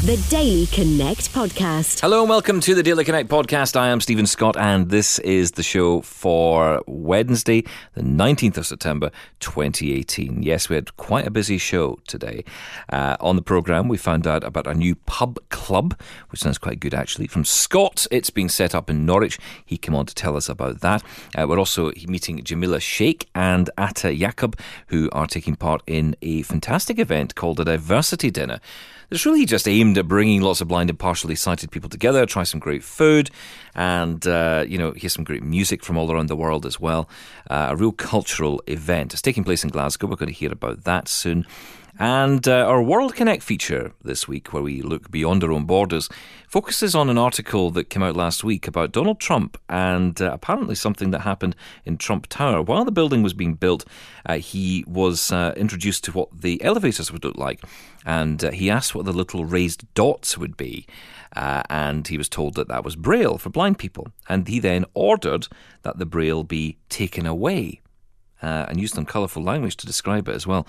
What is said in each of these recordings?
The Daily Connect Podcast. Hello and welcome to the Daily Connect Podcast. I am Stephen Scott and this is the show for Wednesday, the 19th of September 2018. Yes, we had quite a busy show today. On the programme, we found out about a new pub club, which sounds quite good actually, from Scott. It's being set up in Norwich. He came on to tell us about that. We're also meeting Jamila Sheikh and Atta Yaqub, who are taking part in a fantastic event called a Diversity Dinner. It's really just aimed at bringing lots of blind and partially sighted people together, try some great food, and, hear some great music from all around the world as well. A real cultural event. It's taking place in Glasgow. We're going to hear about that soon. And our World Connect feature this week, where we look beyond our own borders, focuses on an article that came out last week about Donald Trump and apparently something that happened in Trump Tower. While the building was being built, he was introduced to what the elevators would look like. And he asked what the little raised dots would be. And he was told that that was Braille for blind people. And he then ordered that the Braille be taken away. And used some colourful language to describe it as well.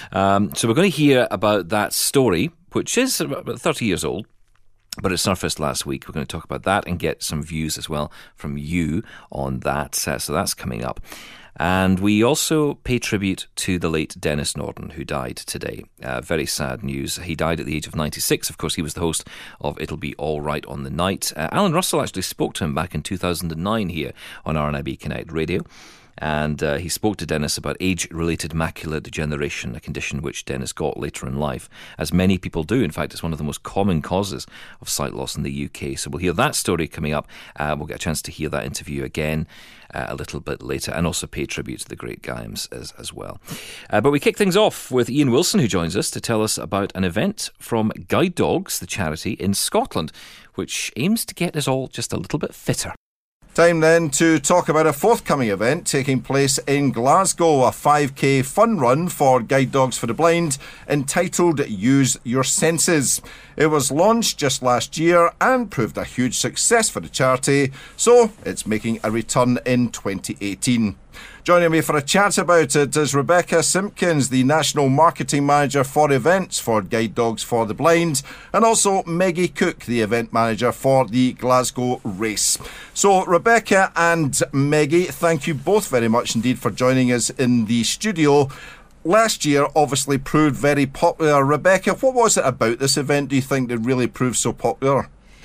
So we're going to hear about that story, which is about 30 years old, but it surfaced last week. We're going to talk about that and get some views as well from you on that. So that's coming up. And we also pay tribute to the late Denis Norden, who died today. Very sad news. He died at the age of 96. Of course, he was the host of It'll Be All Right on the Night. Alan Russell actually spoke to him back in 2009 here on RNIB Connect Radio. And he spoke to Denis about age-related macular degeneration, a condition which Denis got later in life, as many people do. In fact, it's one of the most common causes of sight loss in the UK. So we'll hear that story coming up. We'll get a chance to hear that interview again a little bit later, and also pay tribute to the great Gaiams as well. But we kick things off with Ian Wilson, who joins us to tell us about an event from Guide Dogs, the charity in Scotland, which aims to get us all just a little bit fitter. Time then to talk about a forthcoming event taking place in Glasgow, a 5k fun run for Guide Dogs for the Blind entitled Use Your Senses. It was launched just last year and proved a huge success for the charity, so it's making a return in 2018. Joining me for a chat about it is Rebecca Simpkins, the National Marketing Manager for Events for Guide Dogs for the Blind, and also Maggie Cook, the Event Manager for the Glasgow race. So Rebecca and Maggie, thank you both very much indeed for joining us in the studio. Last year obviously proved very popular. Rebecca, what was it about this event do you think that really proved so popular?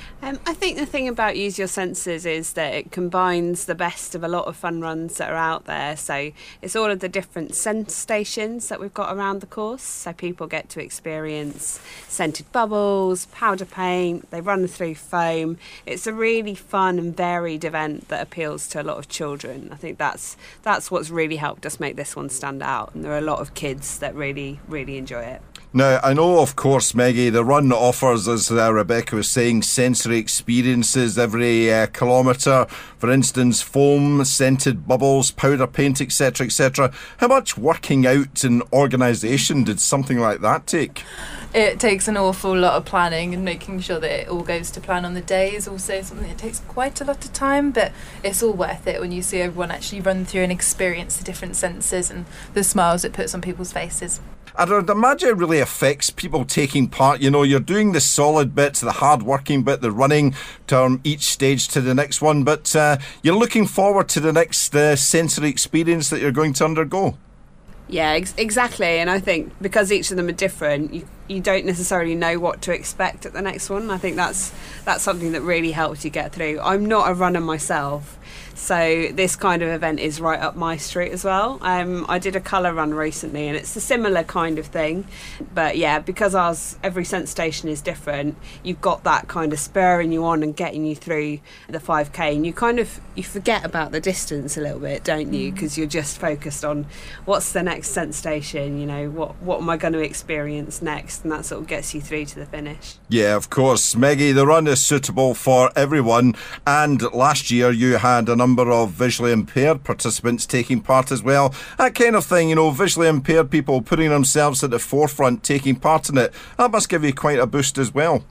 I think the thing about Use Your Senses is that it combines the best of a lot of fun runs that are out there. So it's all of the different sense stations that we've got around the course. So people get to experience scented bubbles, powder paint, they run through foam. It's a really fun and varied event that appeals to a lot of children. I think that's what's really helped us make this one stand out. And there are a lot of kids that really, really enjoy it. Now, I know, of course, Maggie, the run offers, as Rebecca was saying, sensory experiences every kilometre. For instance, foam, scented bubbles, powder paint, etc., etc. How much working out and organisation did something like that take? It takes an awful lot of planning, and making sure that it all goes to plan on the day is also something that takes quite a lot of time, but it's all worth it when you see everyone actually run through and experience the different senses and the smiles it puts on people's faces. I would imagine it really affects people taking part. You know, you're doing the solid bits, the hard-working bit, the running from each stage to the next one, but you're looking forward to the next sensory experience that you're going to undergo. Yeah, exactly. And I think because each of them are different, you don't necessarily know what to expect at the next one. I think that's something that really helps you get through. I'm not a runner myself, so this kind of event is right up my street as well. I did a colour run recently and it's a similar kind of thing, but yeah, because every sense station is different, you've got that kind of spurring you on and getting you through the 5k, and you forget about the distance a little bit, don't you, because you're just focused on what's the next sense station, you know, what am I going to experience next, and that sort of gets you through to the finish. Yeah, of course. Maggie, the run is suitable for everyone, and last year you had a number of visually impaired participants taking part as well. That kind of thing, you know, visually impaired people putting themselves at the forefront, taking part in it, that must give you quite a boost as well.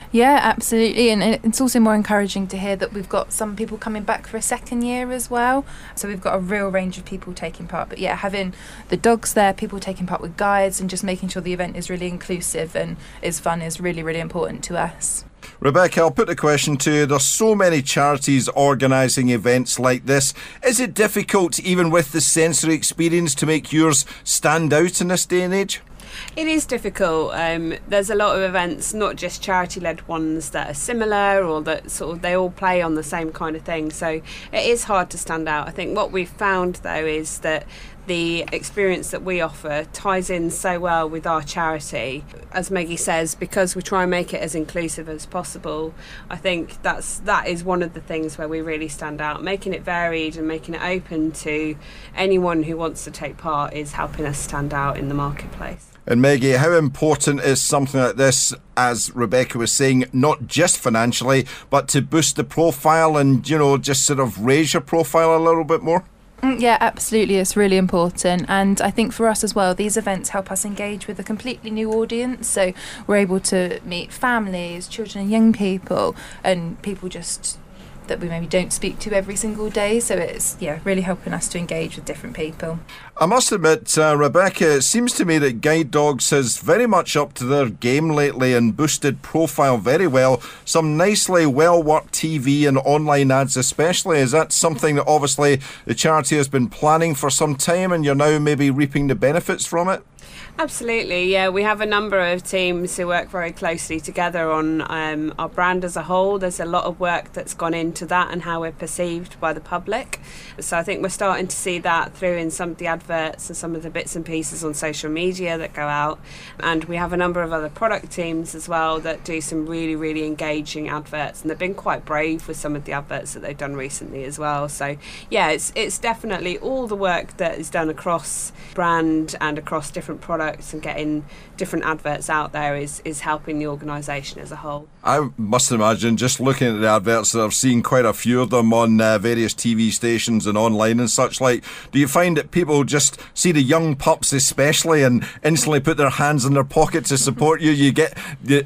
Yeah, absolutely. And it's also more encouraging to hear that we've got some people coming back for a second year as well. So we've got a real range of people taking part. But yeah, having the dogs there, people taking part with guides, and just making sure the event is really inclusive and is fun is really, really important to us. Rebecca, I'll put the question to you. There's so many charities organising events like this. Is it difficult, even with the sensory experience, to make yours stand out in this day and age? It is difficult. There's a lot of events, not just charity-led ones, that are similar or that sort of they all play on the same kind of thing. So it is hard to stand out. I think what we've found, though, is that the experience that we offer ties in so well with our charity. As Maggie says, because we try and make it as inclusive as possible, I think that is one of the things where we really stand out. Making it varied and making it open to anyone who wants to take part is helping us stand out in the marketplace. And Maggie, how important is something like this, as Rebecca was saying, not just financially, but to boost the profile and, just sort of raise your profile a little bit more? Yeah, absolutely. It's really important. And I think for us as well, these events help us engage with a completely new audience. So we're able to meet families, children and young people, and people just that we maybe don't speak to every single day. So it's, really helping us to engage with different people. I must admit, Rebecca, it seems to me that Guide Dogs has very much upped their game lately and boosted profile very well. Some nicely well-worked TV and online ads especially. Is that something that obviously the charity has been planning for some time and you're now maybe reaping the benefits from it? Absolutely, yeah. We have a number of teams who work very closely together on our brand as a whole. There's a lot of work that's gone into that and how we're perceived by the public. So I think we're starting to see that through in some of the adverts and some of the bits and pieces on social media that go out. And we have a number of other product teams as well that do some really, really engaging adverts. And they've been quite brave with some of the adverts that they've done recently as well. So yeah, it's definitely all the work that is done across brand and across different products and getting different adverts out there is helping the organisation as a whole. I must imagine, just looking at the adverts, that I've seen quite a few of them on various TV stations and online and such like. Do you find that people just see the young pups especially and instantly put their hands in their pocket to support you? You get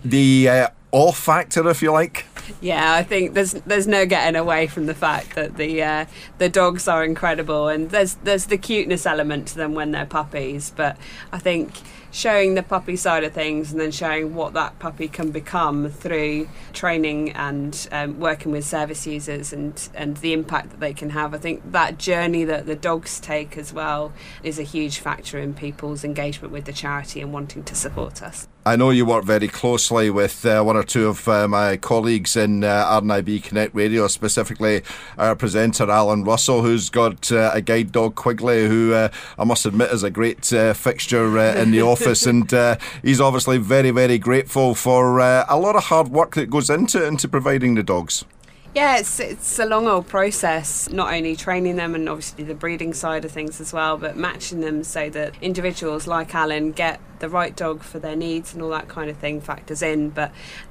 the awe factor, if you like? Yeah, I think there's no getting away from the fact that the dogs are incredible, and there's the cuteness element to them when they're puppies. But I think showing the puppy side of things and then showing what that puppy can become through training and working with service users and the impact that they can have. I think that journey that the dogs take as well is a huge factor in people's engagement with the charity and wanting to support us. I know you work very closely with one or two of my colleagues in RNIB Connect Radio, specifically our presenter Alan Russell, who's got a guide dog, Quigley, who I must admit is a great fixture in the office, and he's obviously very, very grateful for a lot of hard work that goes into providing the dogs. Yeah, it's a long old process, not only training them and obviously the breeding side of things as well, but matching them so that individuals like Alan get the right dog for their needs and all that kind of thing factors in. But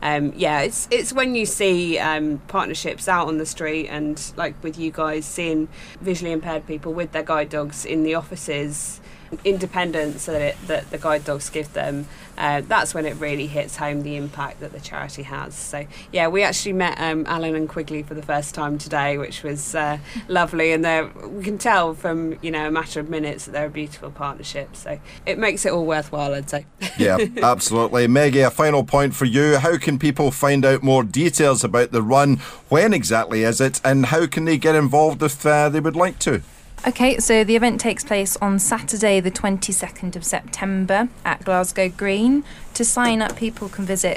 it's when you see partnerships out on the street and like with you guys seeing visually impaired people with their guide dogs in the offices, independence that the guide dogs give them, that's when it really hits home the impact that the charity has. So yeah, we actually met Alan and Quigley for the first time today, which was lovely, and we can tell from a matter of minutes that they're a beautiful partnership, so it makes it all worthwhile, I'd say. Yeah, absolutely. Maggie, a final point for you. How can people find out more details about the run? When exactly is it, and how can they get involved if they would like to? Okay, so the event takes place on Saturday the 22nd of September at Glasgow Green. To sign up, people can visit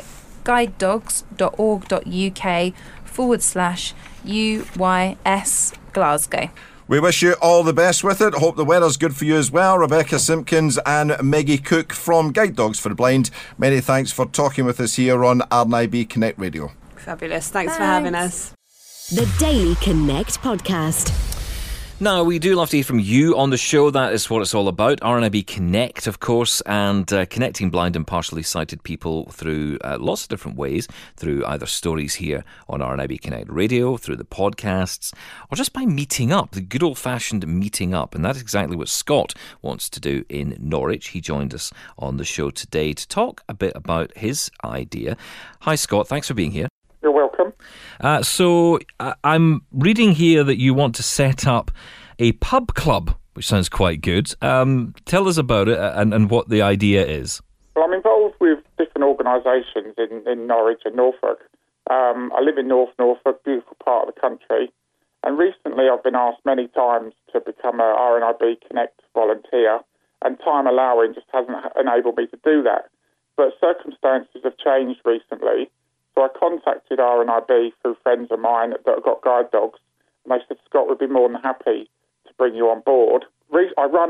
guidedogs.org.uk/UYS Glasgow. We wish you all the best with it. Hope the weather's good for you as well. Rebecca Simpkins and Maggie Cook from Guide Dogs for the Blind, many thanks for talking with us here on RNIB Connect Radio. Fabulous. Thanks for having us. The Daily Connect podcast. Now, we do love to hear from you on the show. That is what it's all about. RNIB Connect, of course, and connecting blind and partially sighted people through lots of different ways, through either stories here on RNIB Connect Radio, through the podcasts, or just by meeting up, the good old-fashioned meeting up. And that's exactly what Scott wants to do in Norwich. He joined us on the show today to talk a bit about his idea. Hi, Scott. Thanks for being here. You're welcome. So I'm reading here that you want to set up a pub club, which sounds quite good. Tell us about it and what the idea is. Well, I'm involved with different organisations in Norwich and Norfolk. I live in North Norfolk, beautiful part of the country. And recently I've been asked many times to become a RNIB Connect volunteer, and time allowing just hasn't enabled me to do that. But circumstances have changed recently. So I contacted RNIB through friends of mine that have got guide dogs, and they said, Scott would be more than happy to bring you on board. I run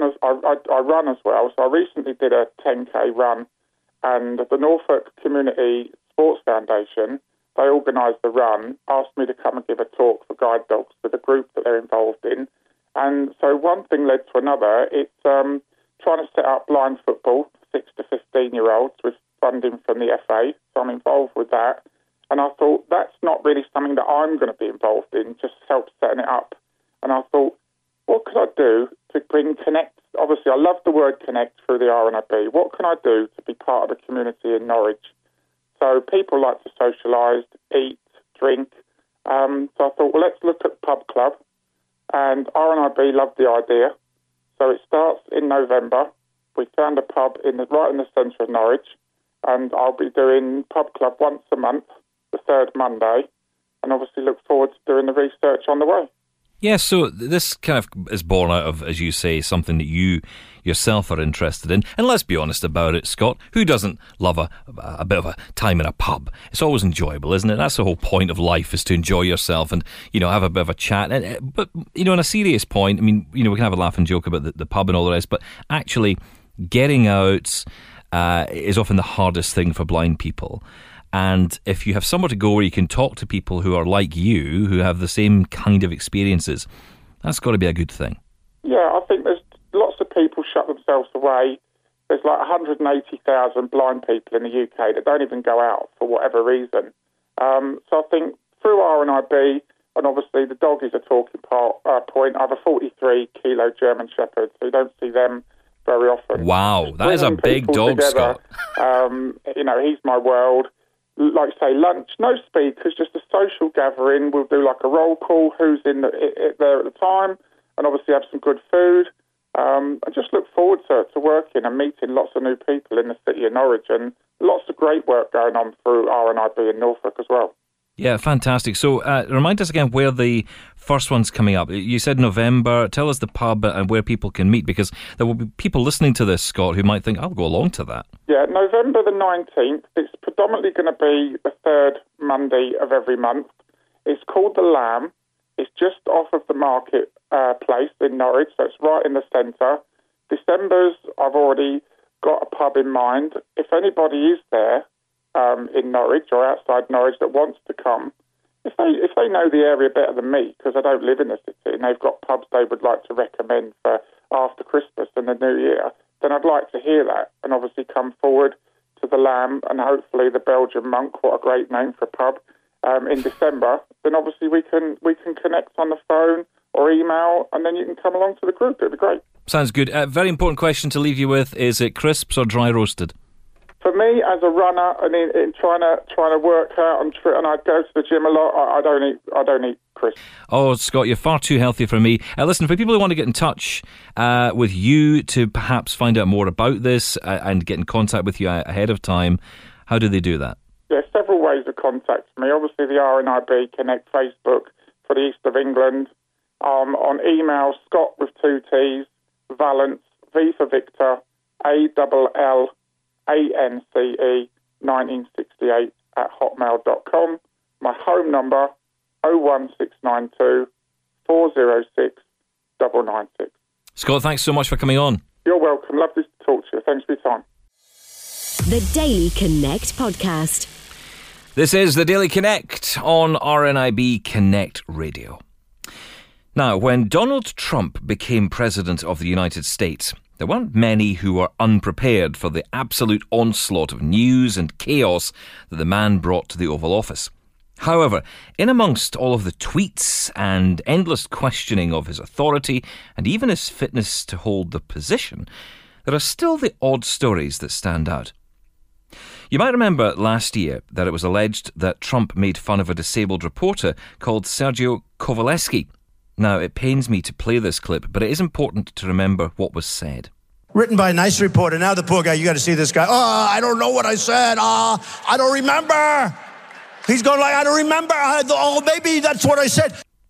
as well, so I recently did a 10k run, and the Norfolk Community Sports Foundation, they organised the run, asked me to come and give a talk for guide dogs to the group that they're involved in. And so one thing led to another. It's trying to set up blind football for 6 to 15-year-olds with funding from the FA, so I'm involved with that. And I thought, that's not really something that I'm going to be involved in, just help setting it up. And I thought, what could I do to bring Connect? Obviously, I love the word Connect through the RNIB. What can I do to be part of the community in Norwich? So people like to socialise, eat, drink. So I thought, well, let's look at Pub Club. And RNIB loved the idea. So it starts in November. We found a pub right in the centre of Norwich. And I'll be doing Pub Club once a month, the third Monday, and obviously look forward to doing the research on the way. Yeah, so this kind of is born out of, as you say, something that you yourself are interested in. And let's be honest about it, Scott, who doesn't love a bit of a time in a pub? It's always enjoyable, isn't it? That's the whole point of life, is to enjoy yourself and, have a bit of a chat. But, on a serious point, we can have a laugh and joke about the pub and all the rest, but actually getting out is often the hardest thing for blind people. And if you have somewhere to go where you can talk to people who are like you, who have the same kind of experiences, that's got to be a good thing. Yeah, I think there's lots of people shut themselves away. There's like 180,000 blind people in the UK that don't even go out for whatever reason. So I think through RNIB, and obviously the dog is a talking point, I have a 43-kilo German Shepherd, so you don't see them very often. Wow, that is a big dog, together, Scott. He's my world. Like, say, lunch, no speakers, just a social gathering. We'll do like a roll call, who's there at the time, and obviously have some good food. And just look forward to working and meeting lots of new people in the city of Norwich, and lots of great work going on through RNIB in Norfolk as well. Yeah, fantastic. So remind us again where the first one's coming up. You said November. Tell us the pub and where people can meet, because there will be people listening to this, Scott, who might think, I'll go along to that. Yeah, November the 19th. It's predominantly going to be the third Monday of every month. It's called The Lamb. It's just off of the market place in Norwich, so it's right in the centre. December's, I've already got a pub in mind. If anybody is there, in Norwich or outside Norwich that wants to come, if they know the area better than me, because I don't live in the city, and they've got pubs they would like to recommend for after Christmas and the New Year, then I'd like to hear that and obviously come forward to the Lamb and hopefully the Belgian Monk, what a great name for a pub, in December. Then obviously we can connect on the phone or email, and then you can come along to the group. It'd be great. Sounds good. Very important question to leave you with: is it crisps or dry roasted? For me, as a runner and in trying to work out and I go to the gym a lot, I don't eat crisps. Oh, Scott, you're far too healthy for me. Listen, for people who want to get in touch with you to perhaps find out more about this and get in contact with you ahead of time, how do they do that? There's several ways of contacting me. Obviously, the RNIB Connect Facebook for the East of England. On email, Scott with 2 T's, Valence, V for Victor, ALLANCE 1968 @hotmail.com. My home number 01692 406 996. Scott, thanks so much for coming on. You're welcome. Lovely to talk to you. Thanks for your time. The Daily Connect podcast. This is the Daily Connect on RNIB Connect Radio. Now, when Donald Trump became President of the United States, there weren't many who were unprepared for the absolute onslaught of news and chaos that the man brought to the Oval Office. However, in amongst all of the tweets and endless questioning of his authority and even his fitness to hold the position, there are still the odd stories that stand out. You might remember last year that it was alleged that Trump made fun of a disabled reporter called Sergio Kovaleski. Now, it pains me to play this clip, but it is important to remember what was said. Written by a nice reporter. Now the poor guy, you got to see this guy. I don't know what I said. I don't remember. He's going like, I don't remember. Maybe that's what I said.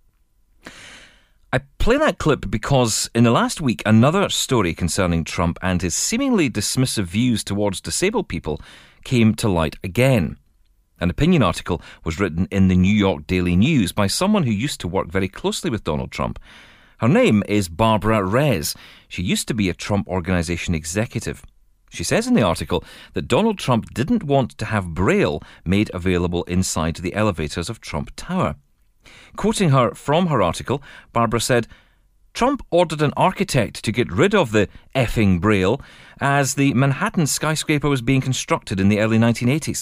I play that clip because in the last week, another story concerning Trump and his seemingly dismissive views towards disabled people came to light again. An opinion article was written in the New York Daily News by someone who used to work very closely with Donald Trump. Her name is Barbara Rez. She used to be a Trump Organization executive. She says in the article that Donald Trump didn't want to have Braille made available inside the elevators of Trump Tower. Quoting her from her article, Barbara said, Trump ordered an architect to get rid of the effing Braille as the Manhattan skyscraper was being constructed in the early 1980s.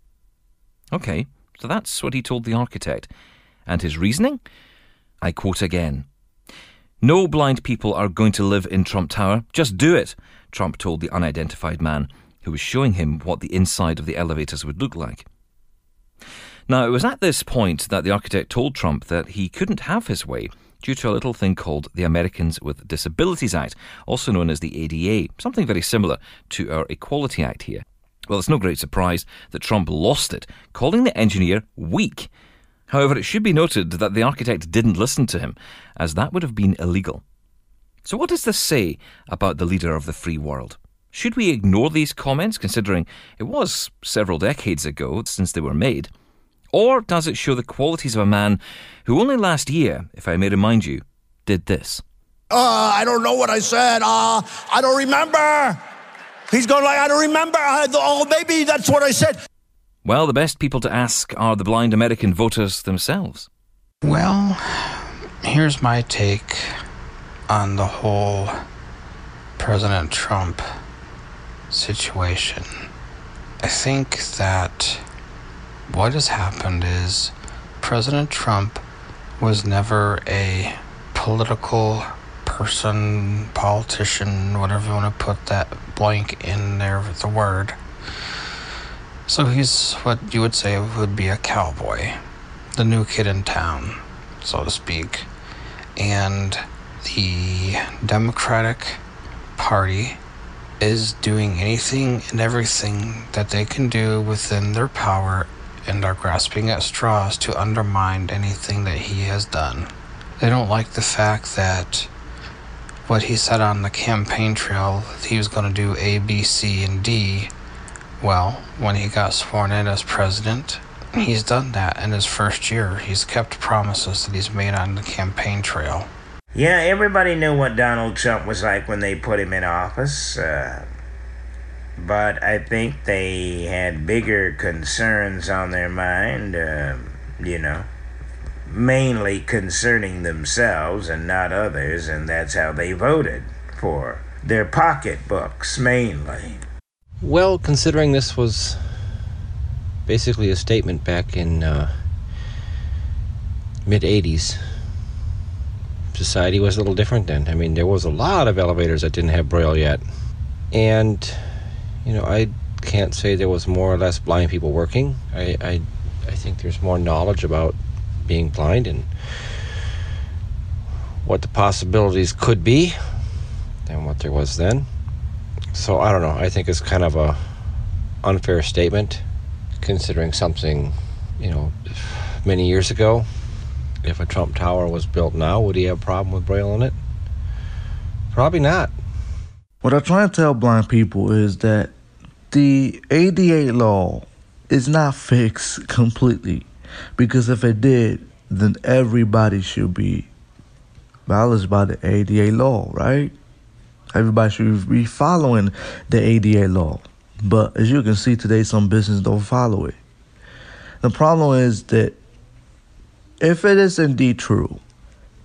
OK, so that's what he told the architect. And his reasoning? I quote again. No blind people are going to live in Trump Tower. Just do it, Trump told the unidentified man who was showing him what the inside of the elevators would look like. Now, it was at this point that the architect told Trump that he couldn't have his way due to a little thing called the Americans with Disabilities Act, also known as the ADA, something very similar to our Equality Act here. Well, it's no great surprise that Trump lost it, calling the engineer weak. However, it should be noted that the architect didn't listen to him, as that would have been illegal. So what does this say about the leader of the free world? Should we ignore these comments, considering it was several decades ago since they were made? Or does it show the qualities of a man who only last year, if I may remind you, did this? I don't know what I said. I don't remember. He's going like, I don't remember. Maybe that's what I said. Well, the best people to ask are the blind American voters themselves. Well, here's my take on the whole President Trump situation. I think that what has happened is President Trump was never a political person, politician, whatever you want to put that blank in there with the word. So he's what you would say would be a cowboy, the new kid in town, so to speak. And the Democratic Party is doing anything and everything that they can do within their power and are grasping at straws to undermine anything that he has done. They don't like the fact that what he said on the campaign trail, he was going to do A, B, C, and D. Well, when he got sworn in as president, he's done that in his first year. He's kept promises that he's made on the campaign trail. Yeah, everybody knew what Donald Trump was like when they put him in office. But I think they had bigger concerns on their mind, mainly concerning themselves and not others, and that's how they voted, for their pocketbooks mainly. Well, considering this was basically a statement back in mid-'80s, society was a little different then. I mean, there was a lot of elevators that didn't have Braille yet. And, I can't say there was more or less blind people working. I think there's more knowledge about being blind and what the possibilities could be than what there was then. So I don't know. I think it's kind of a unfair statement, considering something, many years ago. If a Trump Tower was built now, would he have a problem with Braille in it? Probably not. What I try to tell blind people is that the ADA law is not fixed completely, because if it did, then everybody should be acknowledged by the ADA law, right? Everybody should be following the ADA law. But as you can see today, some businesses don't follow it. The problem is that if it is indeed true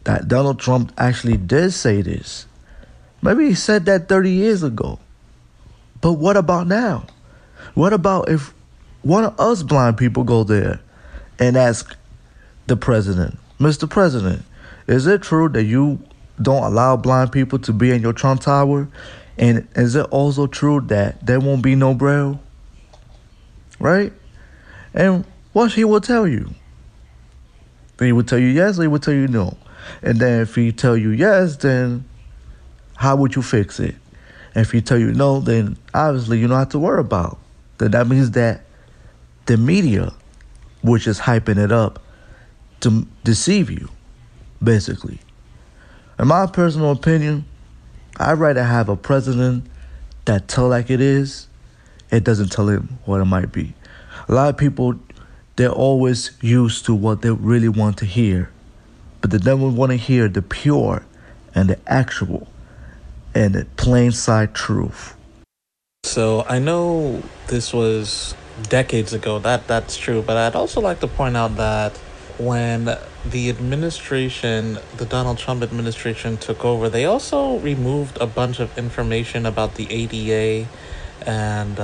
that Donald Trump actually did say this. Maybe he said that 30 years ago. But what about now? What about if one of us blind people go there and ask the president, Mr. President, is it true that you don't allow blind people to be in your Trump Tower? And is it also true that there won't be no Braille? Right? And what he will tell you? He would tell you yes, or he would tell you no. And then if he tell you yes, then how would you fix it? And if he tell you no, then obviously you don't have to worry about. Then that means that the media, which is hyping it up to deceive you, basically. In my personal opinion, I'd rather have a president that tell like it is, it doesn't tell him what it might be. A lot of people, they're always used to what they really want to hear, but they never want to hear the pure and the actual and the plain sight truth. So I know this was decades ago, that's true, but I'd also like to point out that when the administration, the Donald Trump administration took over, they also removed a bunch of information about the ADA and,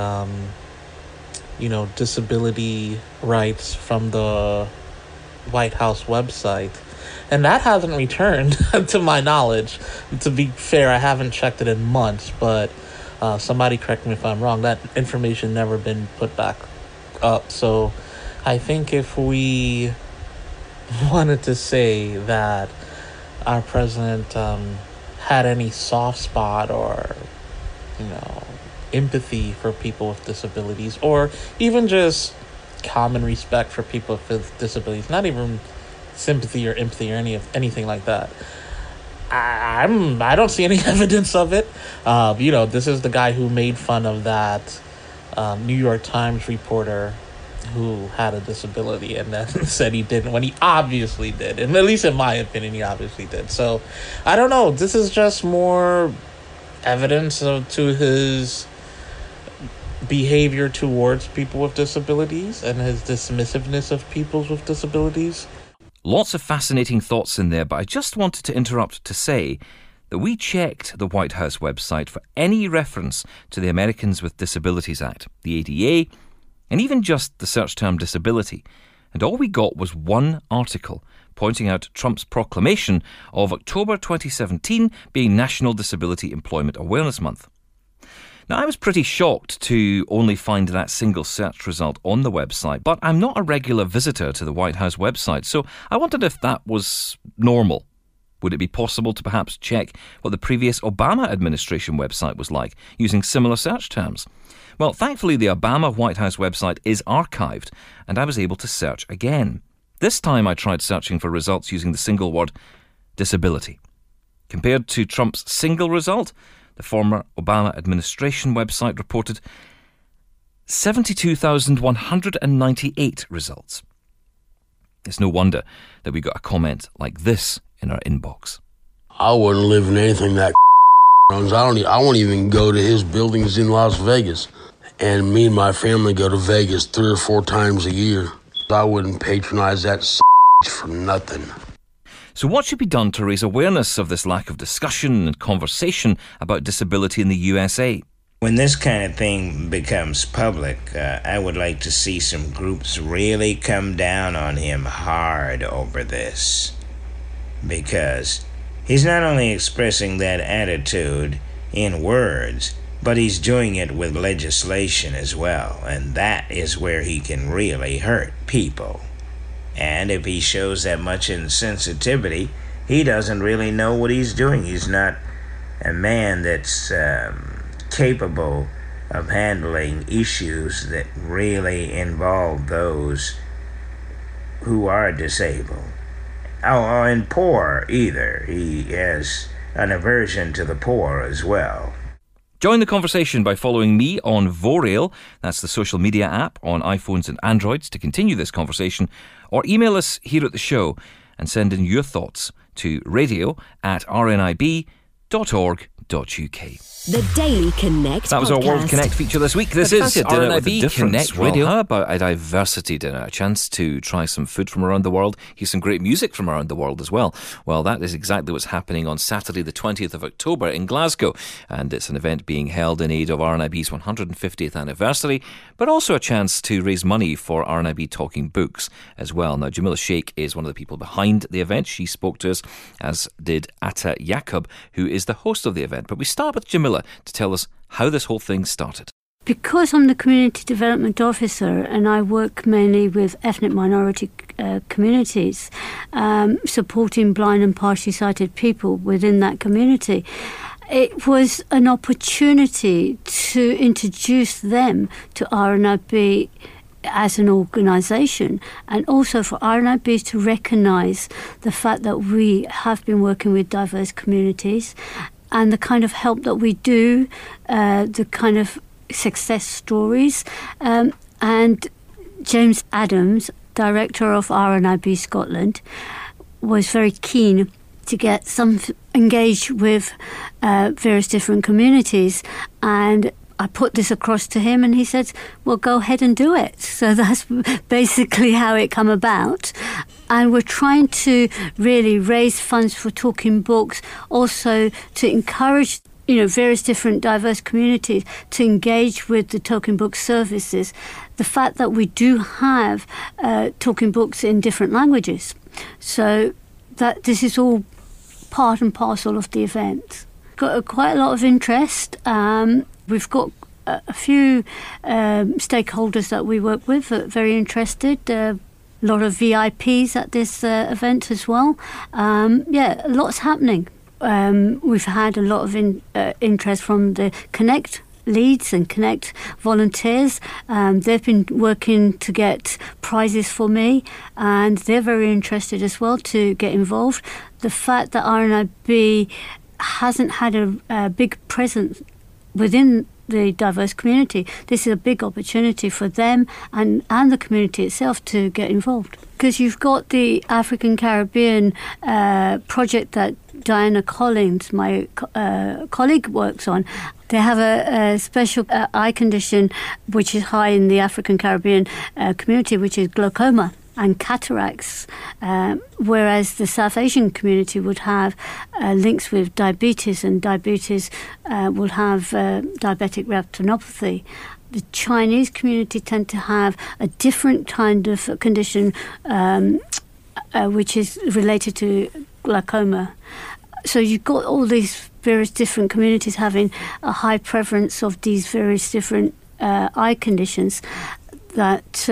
disability rights from the White House website. And that hasn't returned, to my knowledge. To be fair, I haven't checked it in months, but somebody correct me if I'm wrong. That information never been put back up. So I think if we wanted to say that our president had any soft spot or, empathy for people with disabilities, or even just common respect for people with disabilities, not even sympathy or empathy or anything like that, I don't see any evidence of it. This is the guy who made fun of that New York Times reporter who had a disability and then said he didn't, when he obviously did. And at least in my opinion, he obviously did. So, I don't know. This is just more evidence to his behavior towards people with disabilities and his dismissiveness of people with disabilities. Lots of fascinating thoughts in there, but I just wanted to interrupt to say that we checked the White House website for any reference to the Americans with Disabilities Act, the ADA, and even just the search term disability. And all we got was one article pointing out Trump's proclamation of October 2017 being National Disability Employment Awareness Month. Now, I was pretty shocked to only find that single search result on the website, but I'm not a regular visitor to the White House website, so I wondered if that was normal. Would it be possible to perhaps check what the previous Obama administration website was like, using similar search terms? Well, thankfully, the Obama White House website is archived, and I was able to search again. This time I tried searching for results using the single word disability. Compared to Trump's single result, the former Obama administration website reported 72,198 results. It's no wonder that we got a comment like this in our inbox. I wouldn't live in anything that runs. I won't even go to his buildings in Las Vegas. And me and my family go to Vegas 3 or 4 times a year. I wouldn't patronize that for nothing. So what should be done to raise awareness of this lack of discussion and conversation about disability in the USA? When this kind of thing becomes public, I would like to see some groups really come down on him hard over this. Because he's not only expressing that attitude in words, but he's doing it with legislation as well. And that is where he can really hurt people. And if he shows that much insensitivity, he doesn't really know what he's doing. He's not a man that's capable of handling issues that really involve those who are disabled. Oh, and poor either. He has an aversion to the poor as well. Join the conversation by following me on Vorail, that's the social media app on iPhones and Androids, to continue this conversation, or email us here at the show and send in your thoughts to radio@rnib.co.uk. The Daily Connect That was our World podcast. Connect feature this week. This Have you is fancied dinner with a RNIB difference? Connect Well, Radio. How about a diversity dinner? A chance to try some food from around the world, hear some great music from around the world as well. Well, that is exactly what's happening on Saturday the 20th of October in Glasgow. And it's an event being held in aid of RNIB's 150th anniversary, but also a chance to raise money for RNIB Talking Books as well. Now, Jamila Sheikh is one of the people behind the event. She spoke to us, as did Atta Jacob, who is the host of the event. But we start with Jamila to tell us how this whole thing started. Because I'm the Community Development Officer and I work mainly with ethnic minority communities, supporting blind and partially sighted people within that community, it was an opportunity to introduce them to RNIB as an organisation, and also for RNIB to recognise the fact that we have been working with diverse communities and the kind of help that we do, the kind of success stories. And James Adams, director of RNIB Scotland, was very keen to get some engaged with various different communities, and I put this across to him and he said, well, go ahead and do it. So that's basically how it came about. And we're trying to really raise funds for Talking Books, also to encourage various different diverse communities to engage with the Talking Book services. The fact that we do have Talking Books in different languages. So that this is all part and parcel of the event. Got quite a lot of interest. We've got a few stakeholders that we work with that are very interested. A lot of VIPs at this event as well. Lots happening. We've had a lot of interest from the Connect leads and Connect volunteers. They've been working to get prizes for me, and they're very interested as well to get involved. The fact that RNIB hasn't had a big presence within the diverse community, this is a big opportunity for them and the community itself to get involved. Because you've got the African Caribbean project that Diana Collins, my colleague, works on. They have a special eye condition which is high in the African Caribbean community, which is glaucoma and cataracts, whereas the South Asian community would have links with diabetes, and diabetes will have diabetic retinopathy. The Chinese community tend to have a different kind of condition which is related to glaucoma. So you've got all these various different communities having a high prevalence of these various different eye conditions that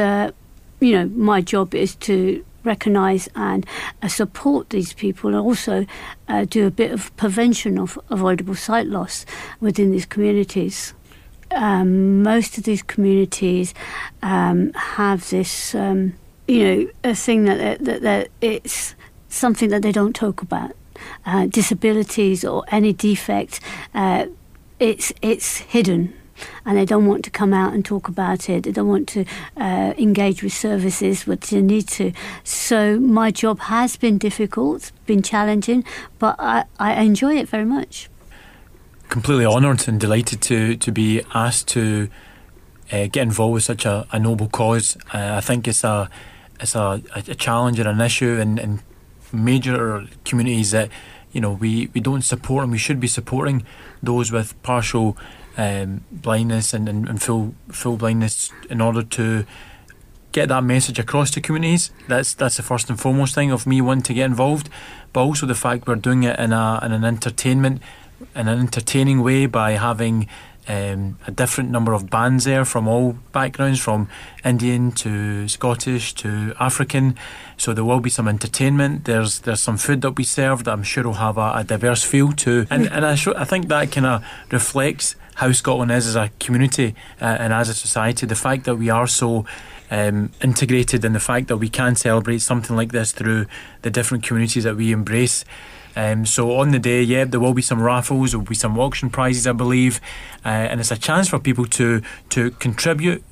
my job is to recognise and support these people, and also do a bit of prevention of avoidable sight loss within these communities. Most of these communities have this, a thing that it's something that they don't talk about. Disabilities or any defect, it's hidden. And they don't want to come out and talk about it. They don't want to engage with services, which they need to. So my job has been difficult, been challenging, but I enjoy it very much. Completely honoured and delighted to be asked to get involved with such a noble cause. I think it's a challenge and an issue in major communities that we don't support, and we should be supporting those with partial blindness and full blindness in order to get that message across to communities. That's the first and foremost thing of me wanting to get involved, but also the fact we're doing it in an entertaining way by having a different number of bands there from all backgrounds, from Indian to Scottish to African. So there will be some entertainment. There's some food that we serve that I'm sure will have a diverse feel to, and I think that kind of reflects how Scotland is as a community and as a society. The fact that we are so integrated, and the fact that we can celebrate something like this through the different communities that we embrace. So on the day, there will be some raffles, there will be some auction prizes, I believe, and it's a chance for people to contribute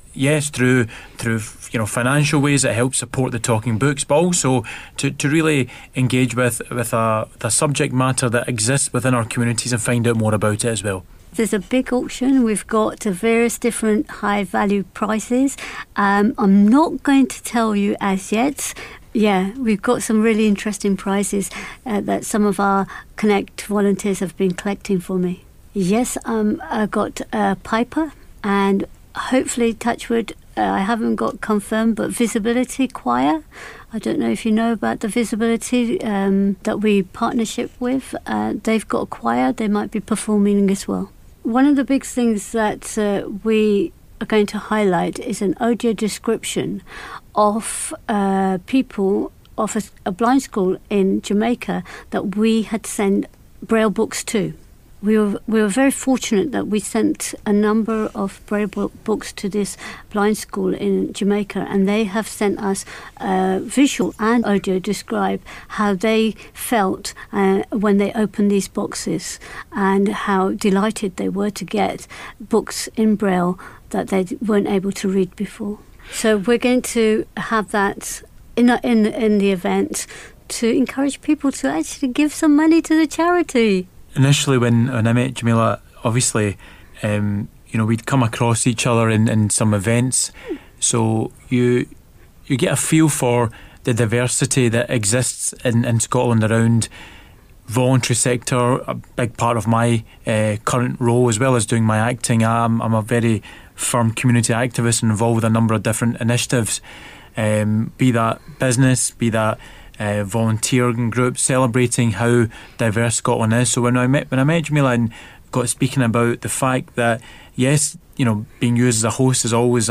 yes, through financial ways it helps support the talking books, but also to really engage with the subject matter that exists within our communities and find out more about it as well. There's a big auction. We've got various different high value prices. I'm not going to tell you as yet. Yeah, we've got some really interesting prizes that some of our Connect volunteers have been collecting for me. Yes, I got a piper, and hopefully, touchwood, I haven't got confirmed, but Visibility Choir. I don't know if you know about the Visibility that we partnership with. They've got a choir. They might be performing as well. One of the big things that we are going to highlight is an audio description of people of a blind school in Jamaica that we had sent Braille books to. We were very fortunate that we sent a number of Braille books to this blind school in Jamaica, and they have sent us visual and audio describe how they felt when they opened these boxes and how delighted they were to get books in Braille that they weren't able to read before. So we're going to have that in the event to encourage people to actually give some money to the charity. Initially, when I met Jamila, obviously, we'd come across each other in some events, so you get a feel for the diversity that exists in Scotland around voluntary sector. A big part of my current role, as well as doing my acting, I'm a very firm community activist and involved with a number of different initiatives, be that business, be that volunteering groups, celebrating how diverse Scotland is. So when I met Jamila and got speaking about the fact that yes, being used as a host is always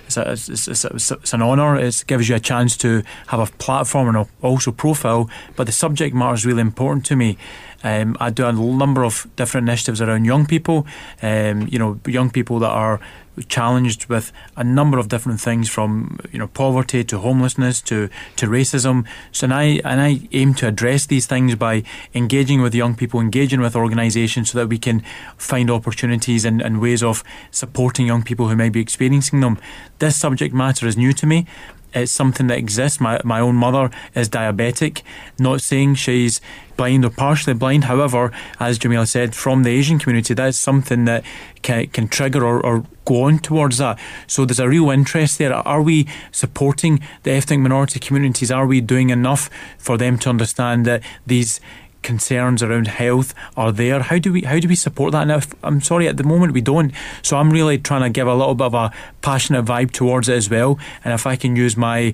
it's an honour. It gives you a chance to have a platform and also profile, but the subject matter is really important to me. I do a number of different initiatives around young people, young people that are challenged with a number of different things, from poverty to homelessness to racism. So and I aim to address these things by engaging with young people, engaging with organisations, so that we can find opportunities and ways of supporting young people who may be experiencing them. This subject matter is new to me. It's something that exists. My own mother is diabetic, not saying she's blind or partially blind. However, as Jamila said, from the Asian community, that's something that can trigger or go on towards that. So there's a real interest there. Are we supporting the ethnic minority communities? Are we doing enough for them to understand that these concerns around health are there? How do we support that? And I'm sorry, at the moment we don't. So I'm really trying to give a little bit of a passionate vibe towards it as well. And if I can use my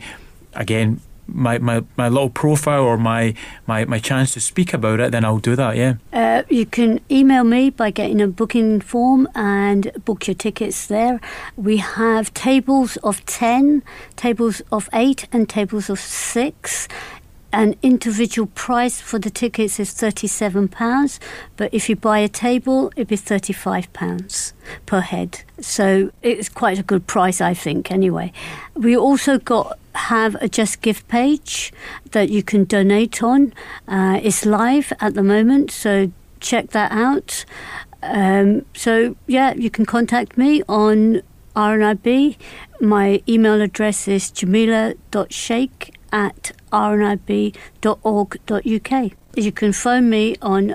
little profile or my chance to speak about it, then I'll do that. Yeah. You can email me by getting a booking form and book your tickets there. We have tables of 10, tables of 8 and tables of 6. An individual price for the tickets is £37, but if you buy a table, it'd be £35 per head. So it's quite a good price, I think, anyway. We also have a Just Give page that you can donate on. It's live at the moment, so check that out. You can contact me on RNIB. My email address is jamila.sheikh@rnib.org.uk. You can phone me on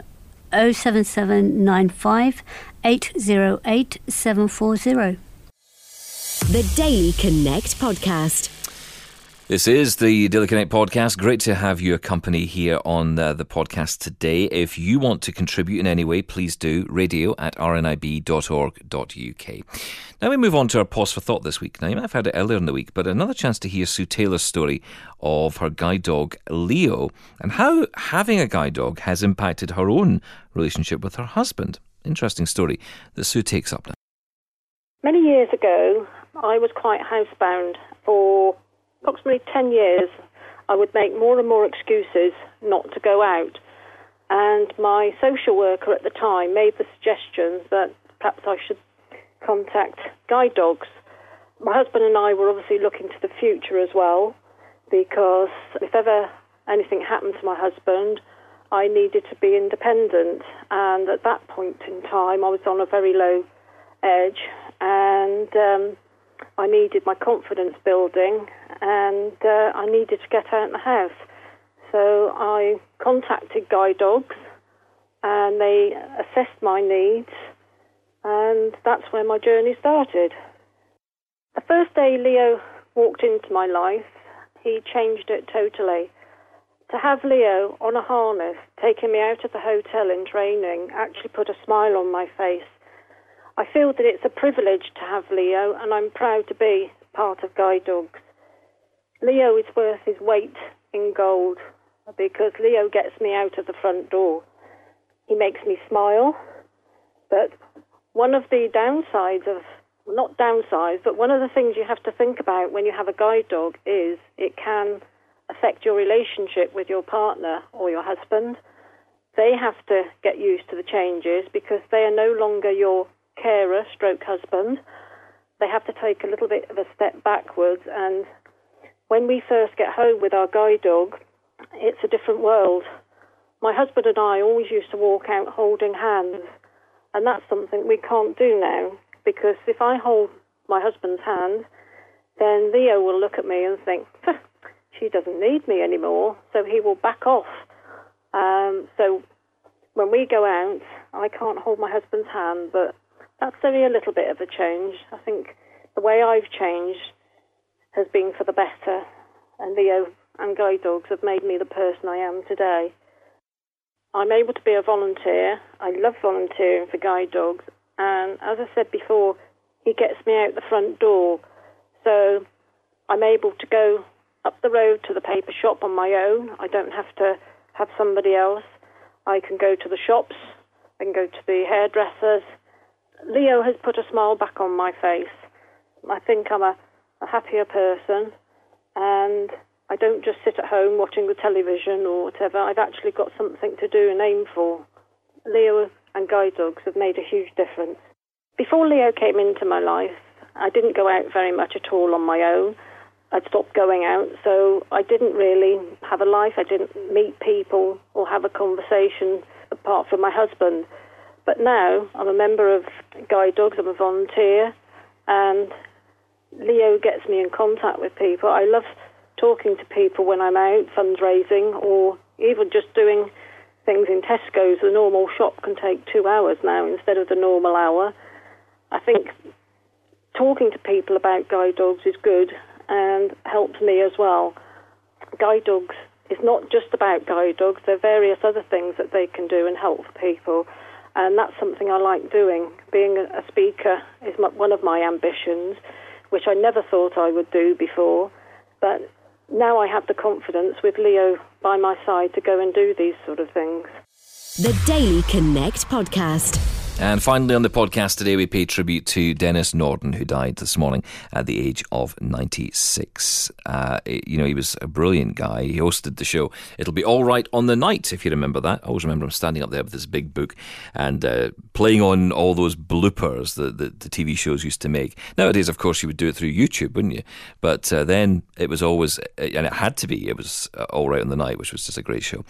07795 808 740. The Daily Connect podcast. This is the Daily Connect podcast. Great to have your company here on the podcast today. If you want to contribute in any way, please do. radio@rnib.org.uk. Now we move on to our pause for thought this week. Now you might have heard it earlier in the week, but another chance to hear Sue Taylor's story of her guide dog Leo and how having a guide dog has impacted her own relationship with her husband. Interesting story that Sue takes up now. Many years ago, I was quite housebound. For approximately 10 years, I would make more and more excuses not to go out. And my social worker at the time made the suggestion that perhaps I should contact guide dogs. My husband and I were obviously looking to the future as well, because if ever anything happened to my husband, I needed to be independent. And at that point in time, I was on a very low edge. And I needed my confidence building, and I needed to get out of the house. So I contacted Guide Dogs, and they assessed my needs, and that's where my journey started. The first day Leo walked into my life, he changed it totally. To have Leo on a harness, taking me out of the hotel in training, actually put a smile on my face. I feel that it's a privilege to have Leo, and I'm proud to be part of Guide Dogs. Leo is worth his weight in gold, because Leo gets me out of the front door. He makes me smile, but one of the downsides of, not downsides, but one of the things you have to think about when you have a guide dog is it can affect your relationship with your partner or your husband. They have to get used to the changes because they are no longer your carer stroke husband. They have to take a little bit of a step backwards, and when we first get home with our guide dog, it's a different world. My husband and I always used to walk out holding hands, and that's something we can't do now, because if I hold my husband's hand, then Leo will look at me and think, she doesn't need me anymore, so he will back off. So when we go out, I can't hold my husband's hand, but that's only a little bit of a change. I think the way I've changed has been for the better, and Leo and Guide Dogs have made me the person I am today. I'm able to be a volunteer. I love volunteering for Guide Dogs, and as I said before, he gets me out the front door, so I'm able to go up the road to the paper shop on my own. I don't have to have somebody else. I can go to the shops, I can go to the hairdressers. Leo has put a smile back on my face. I think I'm a happier person, and I don't just sit at home watching the television or whatever. I've actually got something to do and aim for. Leo and Guide Dogs have made a huge difference. Before Leo came into my life, I didn't go out very much at all on my own. I'd stopped going out, so I didn't really have a life. I didn't meet people or have a conversation apart from my husband. But now I'm a member of Guide Dogs, I'm a volunteer, and Leo gets me in contact with people. I love talking to people when I'm out, fundraising, or even just doing things in Tesco's. The normal shop can take 2 hours now instead of the normal hour. I think talking to people about Guide Dogs is good and helps me as well. Guide Dogs is not just about Guide Dogs. There are various other things that they can do and help people, and that's something I like doing. Being a speaker is one of my ambitions, which I never thought I would do before, but now I have the confidence with Leo by my side to go and do these sort of things. The Daily Connect podcast. And finally on the podcast today, we pay tribute to Dennis Norden, who died this morning at the age of 96. He was a brilliant guy. He hosted the show It'll Be All Right on the Night, if you remember that. I always remember him standing up there with this big book and playing on all those bloopers that the TV shows used to make. Nowadays, of course, you would do it through YouTube, wouldn't you? But then it was always, and it had to be, it was All Right on the Night, which was just a great show.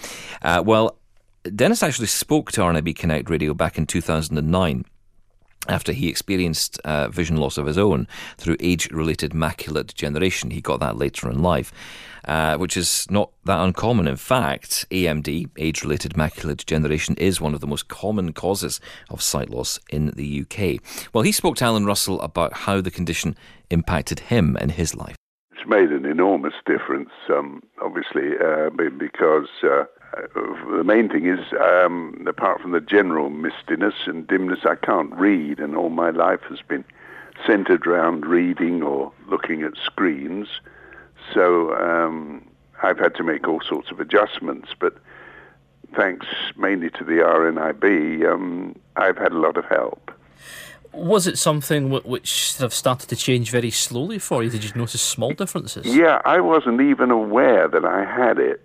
Dennis actually spoke to RNIB Connect Radio back in 2009 after he experienced vision loss of his own through age-related macular degeneration. He got that later in life, which is not that uncommon. In fact, AMD, age-related macular degeneration, is one of the most common causes of sight loss in the UK. Well, he spoke to Alan Russell about how the condition impacted him in his life. It's made an enormous difference, obviously, because the main thing is, apart from the general mistiness and dimness, I can't read, and all my life has been centred around reading or looking at screens. So I've had to make all sorts of adjustments, but thanks mainly to the RNIB, I've had a lot of help. Was it something which sort of started to change very slowly for you? Did you notice small differences? Yeah, I wasn't even aware that I had it.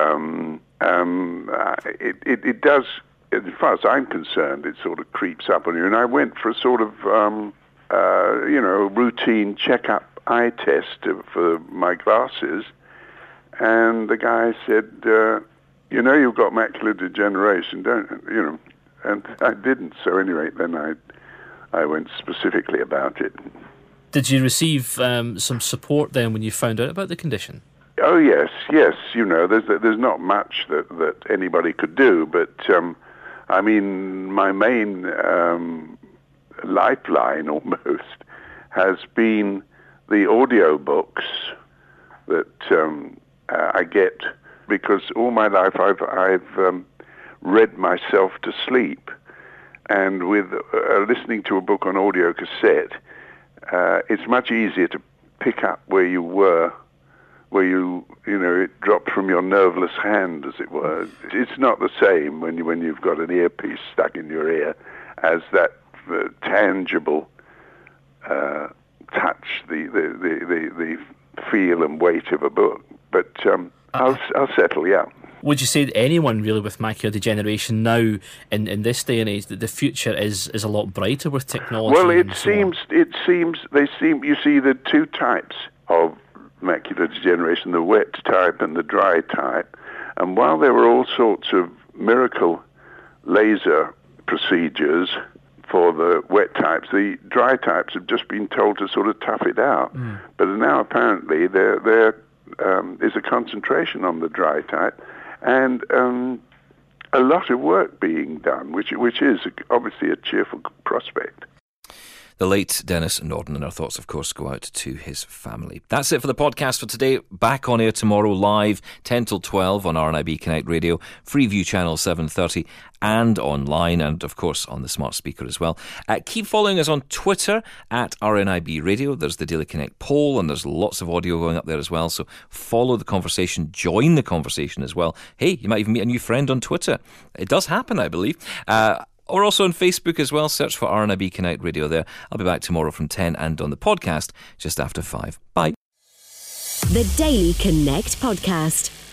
It does, as far as I'm concerned, it sort of creeps up on you. And I went for a sort of, routine check-up eye test for my glasses. And the guy said, you've got macular degeneration, don't you? And I didn't. So anyway, then I went specifically about it. Did you receive some support then when you found out about the condition? Oh yes. You know, there's not much that anybody could do, but I mean, my main lifeline almost has been the audio books that I get, because all my life I've read myself to sleep, and with listening to a book on audio cassette, it's much easier to pick up where you were, where you know, it dropped from your nerveless hand, as it were. It's not the same when you've got an earpiece stuck in your ear as that tangible touch, the feel and weight of a book. But I'll settle, yeah. Would you say that anyone really with macular degeneration now, in this day and age, that the future is a lot brighter with technology? Well, you see the two types of macular degeneration, the wet type and the dry type. And while there were all sorts of miracle laser procedures for the wet types, the dry types have just been told to sort of tough it out. But now apparently there is a concentration on the dry type, and a lot of work being done, which is obviously a cheerful prospect. The late Denis Norden, and our thoughts, of course, go out to his family. That's it for the podcast for today. Back on air tomorrow, live, 10 till 12 on RNIB Connect Radio, Freeview Channel 730, and online, and of course on the smart speaker as well. Keep following us on Twitter at RNIB Radio. There's the Daily Connect poll, and there's lots of audio going up there as well. So follow the conversation, join the conversation as well. Hey, you might even meet a new friend on Twitter. It does happen, I believe. Or also on Facebook as well. Search for RNIB Connect Radio there. I'll be back tomorrow from 10 and on the podcast just after 5. Bye. The Daily Connect Podcast.